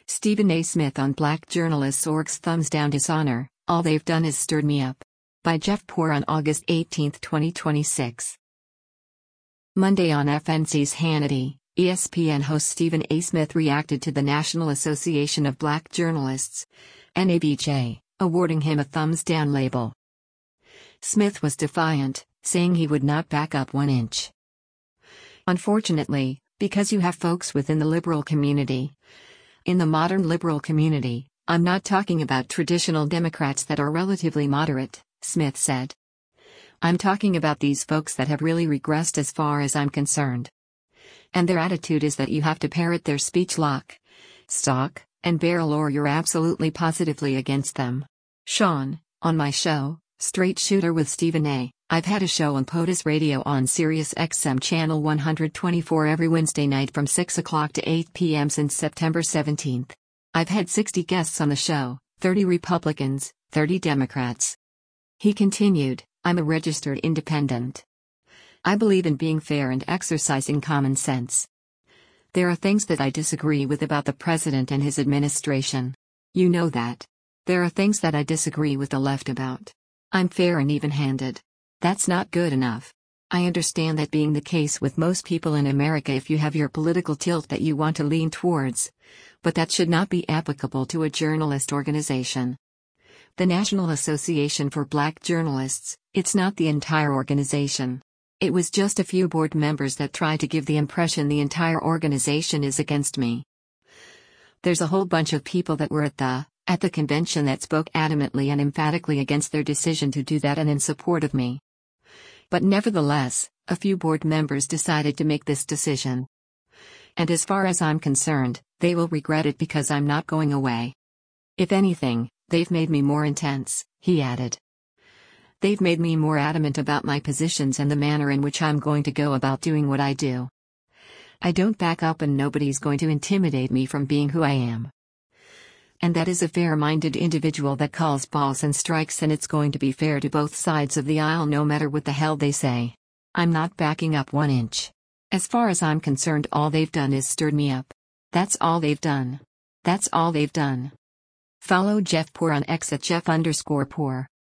Stephen A. Smith on Black Journalists Org's Thumbs Down Dishonor, All They've Done Is Stirred Me Up. By Jeff Poor on August 18, 2026. Monday on FNC's Hannity, ESPN host Stephen A. Smith reacted to the National Association of Black Journalists, NABJ, awarding him a thumbs down label. Smith was defiant, saying he would not back up 1 inch. Unfortunately, because you have folks within the liberal community. In the modern liberal community, I'm not talking about traditional Democrats that are relatively moderate, Smith said. I'm talking about these folks that have really regressed as far as I'm concerned. And their attitude is that you have to parrot their speech lock, stock, and barrel or you're absolutely positively against them. Sean, on my show, Straight Shooter with Stephen A., I've had a show on POTUS Radio on Sirius XM Channel 124 every Wednesday night from 6 o'clock to 8 p.m. since September 17. I've had 60 guests on the show, 30 Republicans, 30 Democrats. He continued, I'm a registered independent. I believe in being fair and exercising common sense. There are things that I disagree with about the president and his administration. You know that. There are things that I disagree with the left about. I'm fair and even-handed. That's not good enough. I understand that being the case with most people in America if you have your political tilt that you want to lean towards. But that should not be applicable to a journalist organization. The National Association for Black Journalists, it's not the entire organization. It was just a few board members that try to give the impression the entire organization is against me. There's a whole bunch of people that were at the convention that spoke adamantly and emphatically against their decision to do that and in support of me. But nevertheless, a few board members decided to make this decision. And as far as I'm concerned, they will regret it because I'm not going away. If anything, they've made me more intense, he added. They've made me more adamant about my positions and the manner in which I'm going to go about doing what I do. I don't back up and nobody's going to intimidate me from being who I am. And that is a fair-minded individual that calls balls and strikes, and it's going to be fair to both sides of the aisle no matter what the hell they say. I'm not backing up 1 inch. As far as I'm concerned, all they've done is stirred me up. That's all they've done. That's all they've done. Follow Jeff Poor on X at Jeff_Poor.